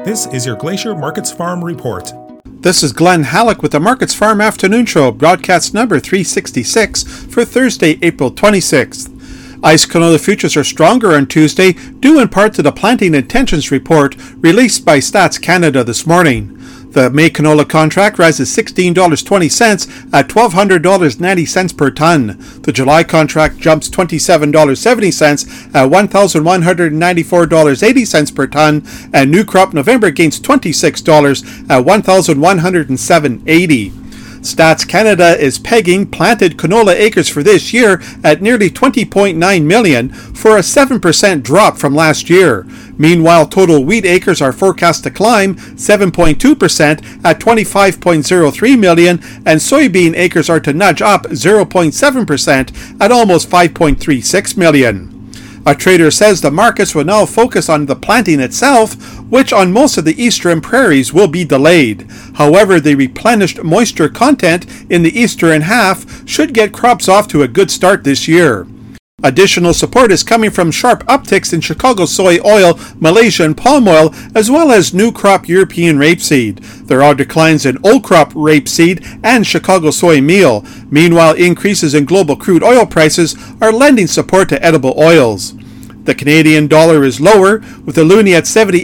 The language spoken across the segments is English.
This is your Glacier Markets Farm Report. This is Glenn Halleck with the Markets Farm Afternoon Show, broadcast number 366 for Thursday, April 26th. Ice canola futures are stronger on Tuesday, due in part to the planting intentions report released by Stats Canada this morning. The May canola contract rises $16.20 at $1,200.90 per ton. The July contract jumps $27.70 at $1,194.80 per ton, and new crop November gains $26 at $1,107.80. Stats Canada is pegging planted canola acres for this year at nearly 20.9 million for a 7% drop from last year. Meanwhile, total wheat acres are forecast to climb 7.2% at 25.03 million, and soybean acres are to nudge up 0.7% at almost 5.36 million. A trader says the markets will now focus on the planting itself, which on most of the eastern prairies will be delayed. However, the replenished moisture content in the eastern half should get crops off to a good start this year. Additional support is coming from sharp upticks in Chicago soy oil, Malaysian palm oil, as well as new crop European rapeseed. There are declines in old crop rapeseed and Chicago soy meal. Meanwhile, increases in global crude oil prices are lending support to edible oils. The Canadian dollar is lower, with the loonie at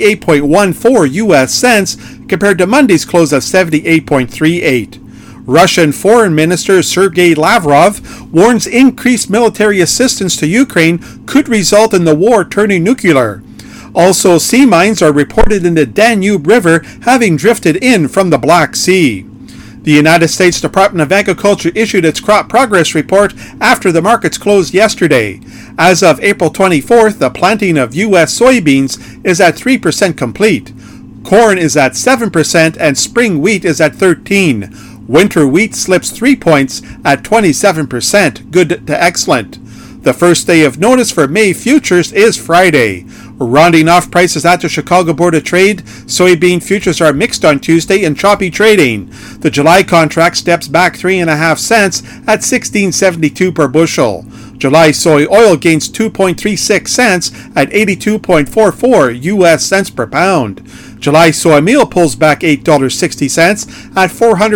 78.14 US cents compared to Monday's close of 78.38. Russian Foreign Minister Sergei Lavrov warns increased military assistance to Ukraine could result in the war turning nuclear. Also, sea mines are reported in the Danube River having drifted in from the Black Sea. The United States Department of Agriculture issued its crop progress report after the markets closed yesterday. As of April 24th, the planting of U.S. soybeans is at 3% complete. Corn is at 7% and spring wheat is at 13%. Winter wheat slips 3 points at 27%, good to excellent. The first day of notice for May futures is Friday. Rounding off prices at the Chicago Board of Trade, soybean futures are mixed on Tuesday in choppy trading. The July contract steps back 3.5 cents at $16.72 per bushel. July soy oil gains 2.36 cents at 82.44 US cents per pound. July soy meal pulls back $8.60 at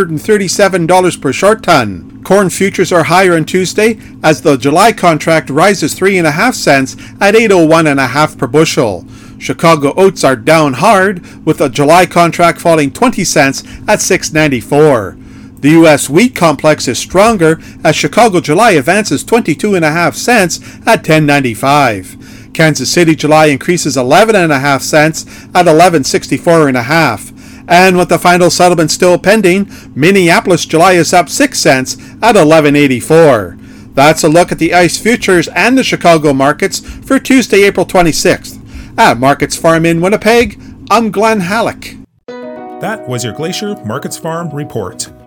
$437 per short ton. Corn futures are higher on Tuesday as the July contract rises 3.5 cents at 801.5 per bushel. Chicago oats are down hard, with the July contract falling 20 cents at $6.94. The U.S. wheat complex is stronger as Chicago July advances 22.5 cents at $10.95. Kansas City July increases 11.5 cents at $11.64.5. And with the final settlement still pending, Minneapolis July is up 6 cents at $11.84. That's a look at the ICE futures and the Chicago markets for Tuesday, April 26th. At Markets Farm in Winnipeg, I'm Glenn Halleck. That was your Glacier Markets Farm Report.